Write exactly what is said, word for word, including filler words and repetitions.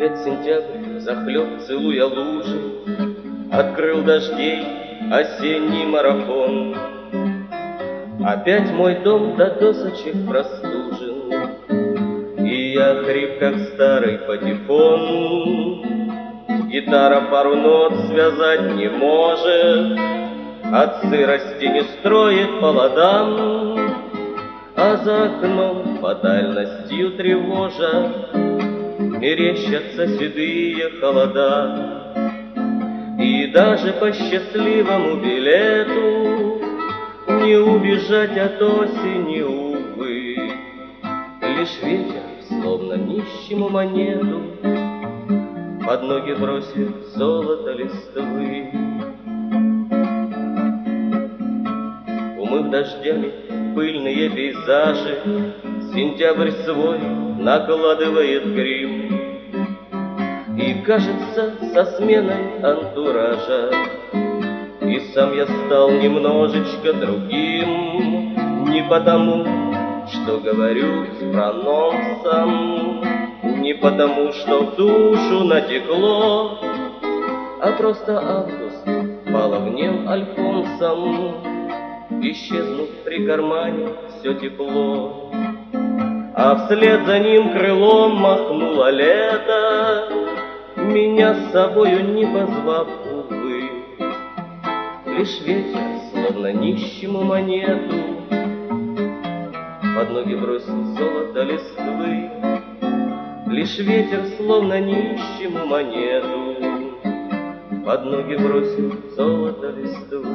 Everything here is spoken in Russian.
Опять сентябрь, захлеб целуя лужи, открыл дождей осенний марафон. Опять мой дом до досочек простужен, и я хрип, как старый патефон. Гитара пару нот связать не может, от сырости не строит по ладам, а за окном фатальностью тревожа мерещатся седые холода. И даже по счастливому билету не убежать от осени, увы. Лишь ветер, словно нищему монету, под ноги бросит золото листвы. Умыв дождями пыльные пейзажи, сентябрь свой накладывает грим. И кажется, со сменой антуража и сам я стал немножечко другим. Не потому, что говорю с прононсом, не потому, что в душу натекло, а просто август баловнел альфонсом, исчезнув при кармане все тепло. А вслед за ним крылом махнуло лето, меня с собою не позвав, увы. Лишь ветер, словно нищему монету, под ноги бросил золото листвы. Лишь ветер, словно нищему монету, под ноги бросил золото листвы.